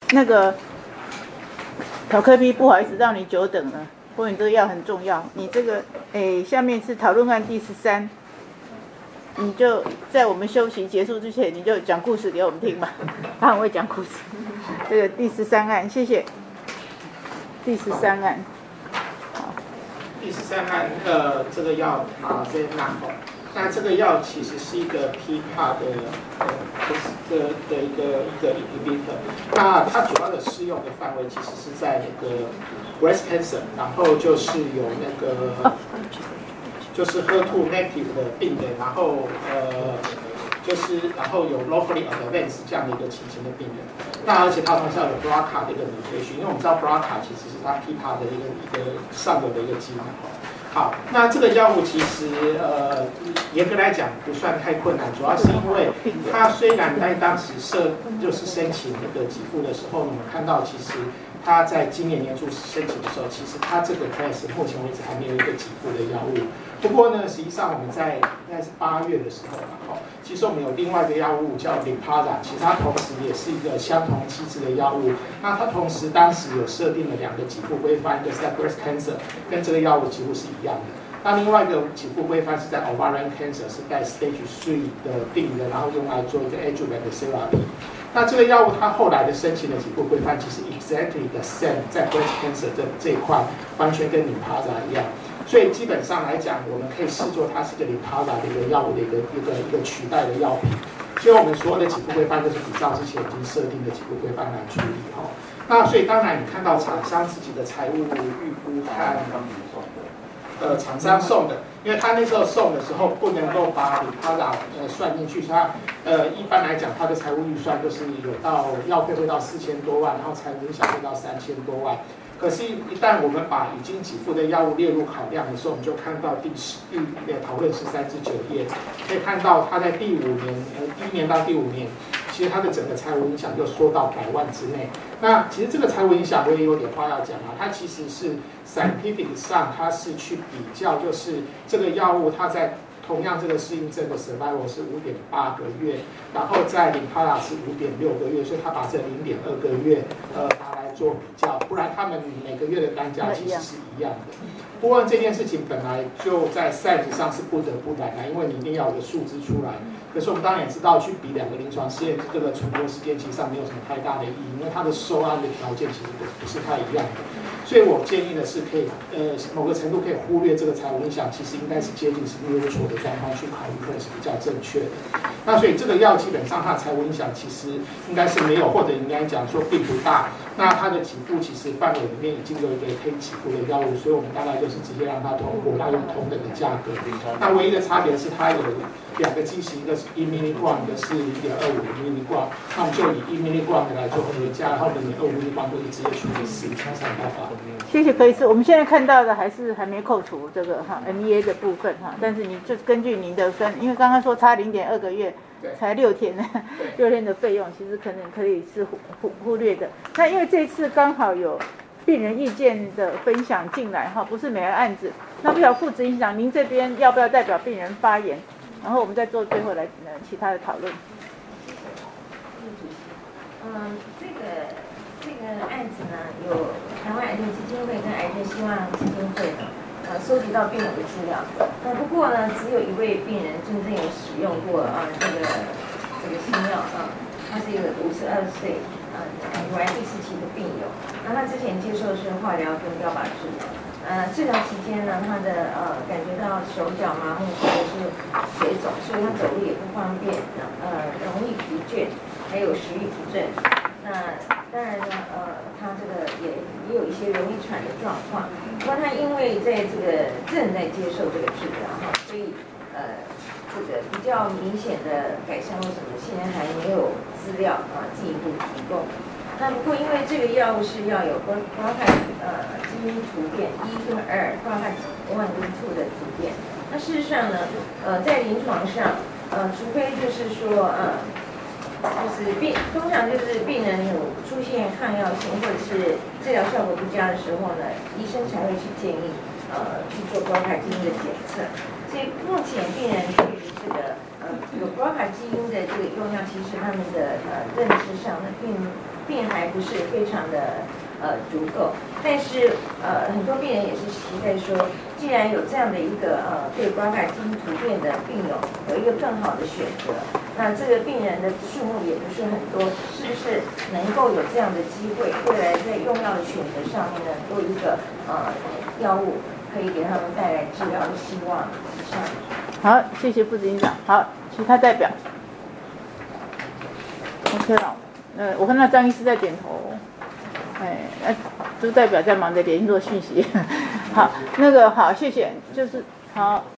那个陶科比，不好意思让你久等了。不过你这个药很重要，你这个下面是讨论案第13，你就在我们休息结束之前，你就讲故事给我们听吧。他很会讲故事。这个第13案，谢谢。第13案。 第13案这个药塔在那这个药其实是一个 PPAR 的一个 inhibitor， 那它主要的适用的范围其实是在那个 breast cancer， 然后就是有那个就是 HER2 negative 的病人，然后然后有 locally advanced 这样的一个情形的病人，那而且它同时有 BRCA 的一个mutation，因为我们知道 BRCA 其实是它 PPAR 的一个上游的一个基因。好，那这个药物其实严格来讲不算太困难，主要是因为它虽然在当时就是申请那个给付的时候，我们看到其实它在今年年初申请的时候，其实它这个 class 目前为止还没有一个给付的药物。不过呢，实际上我们应该是8月的时候嘛，其实我们有另外一个药物叫 Lynparza， 其实它同时也是一个相同机制的药物。那它同时当时有设定了2个给付规范，一个是在 breast cancer， 跟这个药物几乎是一样的。那另外一个给付规范是在 ovarian cancer， 是在 stage 3的病人，然后用来做一个 adjuvant therapy。那这个药物它后来的申请的给付规范，其实 exactly the same， 在 breast cancer 这一块完全跟 Lynparza 一样。所以基本上来讲，我们可以视作它是一个 Lynparza 的一个药物的一个取代的药品。所以我们所有的给付规范都是比照之前已经设定的给付规范来处理那所以当然你看到厂商自己的财务预估和厂商送的，因为他那时候送的时候不能够把 Lynparza 算进去，所以他一般来讲他的财务预算就是有到药费会到4000多万，然后财务影响会到3000多万。可是，一旦我们把已经给付的药物列入考量的时候，我们就看到讨论13至9页，可以看到它在第5年，1年到第5年，其实它的整个财务影响就缩到100万之内。那其实这个财务影响我也有点话要讲它其实是 scientific 上它是去比较，就是这个药物它在同样这个适应症的 survival 是5.8个月，然后在 Lynparza 是5.6个月，所以它把这0.2个月拿来做比较，不然他们每个月的单价其实是一样的。不过这件事情本来就在 size 上是不得不然的，因为你一定要有个数字出来。可是我们当然也知道，去比2个临床试验这个存活时间其实上没有什么太大的意义，因为它的收案的条件其实不是太一样的。所以我建议的是可以某个程度可以忽略这个财务影响，其实应该是接近是neutral的状况去考虑会是比较正确的。那所以这个药基本上它的财务影响其实应该是没有，或者应该讲说并不大。那它的给付其实范围里面已经有一个可以给付的药物，所以我们大概就是直接让它通过，然后用同等的价格。那唯一的差别是它有2个剂型，一个是1 mg， 一个是1.25 mg， 那我们就以1 mg 的来做合价，然后0.25 mg 就是直接除以4，才办法。 谢谢柯医师，我们现在看到的还没扣除这个MEA 的部分但是你就根据您的因为刚刚说差0.2个月，才6天，6天的费用，其实可能可以是忽略的。那因为这次刚好有病人意见的分享进来不是每个案子，那不晓得副执行长您这边要不要代表病人发言，然后我们再做最后来其他的讨论。 这个案子呢，有台湾癌症基金会跟癌症希望基金会呢，收集到病人的资料。不过呢，只有一位病人真正有使用过这个新药他是一个52岁乳癌第4期的病友。那他之前接受的是化疗跟标靶治疗。治疗期间呢，他的感觉到手脚麻木或者是水肿，所以他走路也不方便，容易疲倦，还有食欲不振。那当然呢，他这个也有一些容易喘的状况。不过他因为在这个正在接受这个治疗所以这个比较明显的改善，为什么现在还没有资料进一步提供？那不过因为这个药物是要有BRCA基因突变1跟2，BRCA 1跟2的突变。那事实上呢，在临床上，除非就是说就是通常就是病人有出现抗药性或者是治疗效果不佳的时候呢，医生才会去建议去做BRCA基因的检测。所以目前病人对于这个有BRCA基因的这个用药，其实他们的认知上呢并并还不是非常的足够。但是很多病人也是期待说，既然有这样的一个对 BRCA 基因突变的病友有一个更好的选择，那这个病人的数目也不是很多，是不是能够有这样的机会，未来在用药的选择上面呢，多一个药物可以给他们带来治疗的希望？以上。 好，谢谢副执行长。好，其他代表 ，OK 了。我看到张医师在点头。朱代表在忙着联络讯息。好，好，谢谢，就是好。